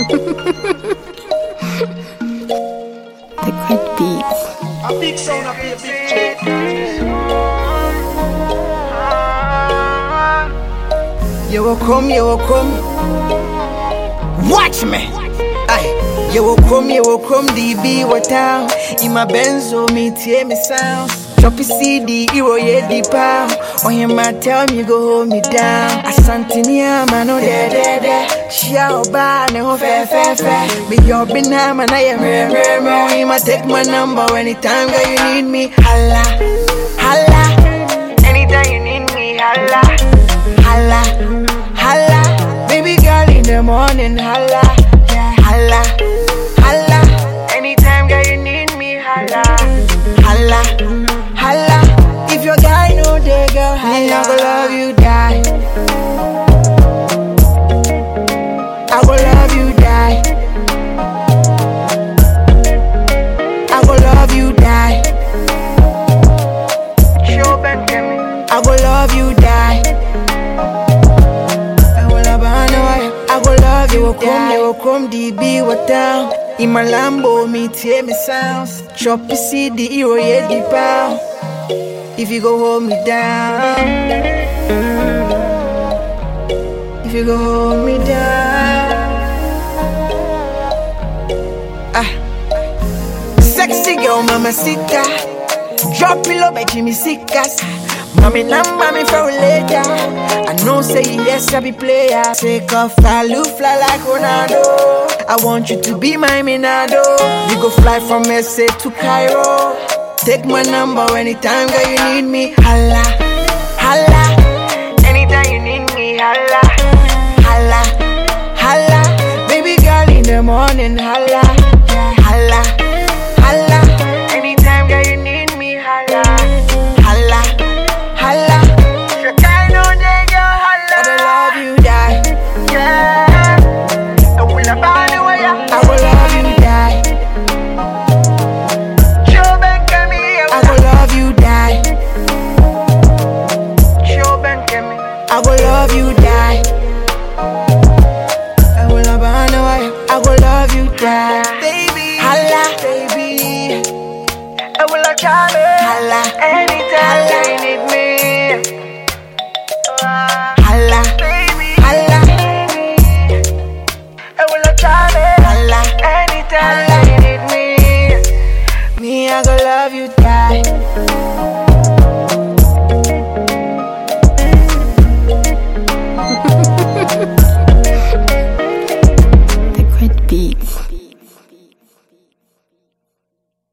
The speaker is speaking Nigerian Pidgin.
The great beats. A big sound up here, big tune. You will come, you will come. Watch me. Aye. You will come, DB what town. In my benzo, me tear me sound. Choppy CD, hero yeah deep out. On your man tell me go hold me down. Asantinia man no de. Shout ba ne ho fe. Be your bina man I am re. You ma take my number anytime that you need me. Holla. Anytime you need me, holla. Baby girl in the morning, holla. Yeah, holla. Anytime that you need me, holla. If your guy know the girl, I go love you, die. I go love you, die. I go love you, die. Show Ben Kemi. I go love you, die. I go love you, die. You will come, DB what down. In my Lambo, me tear me sounds. Choppy CD, hero yeah deep out. If you go hold me down, if you go hold me down, sexy girl, mamacita. Drop it low, by Jimmy Sickas. Mommy, mommy for later. I know say yes, I be player. Take off, fly like Ronaldo. I want you to be my Minado. We go fly from SA to Cairo. Take my number anytime that you need me. Holla. Anytime you need me, holla. Baby girl in the morning, holla. Yeah, holla. Anytime that you need me, holla. If you can't know that girl, holla. I love you, die. Yeah. I will find a way. I will love you, die. I go love you, die. I go love you, die. I go love you, die. Baby, holla, baby. I will try me. Holla, anytime you need me. Holla, baby, holla. I will try me. Holla, anytime you need me. Me, I go love you, die. The great beats.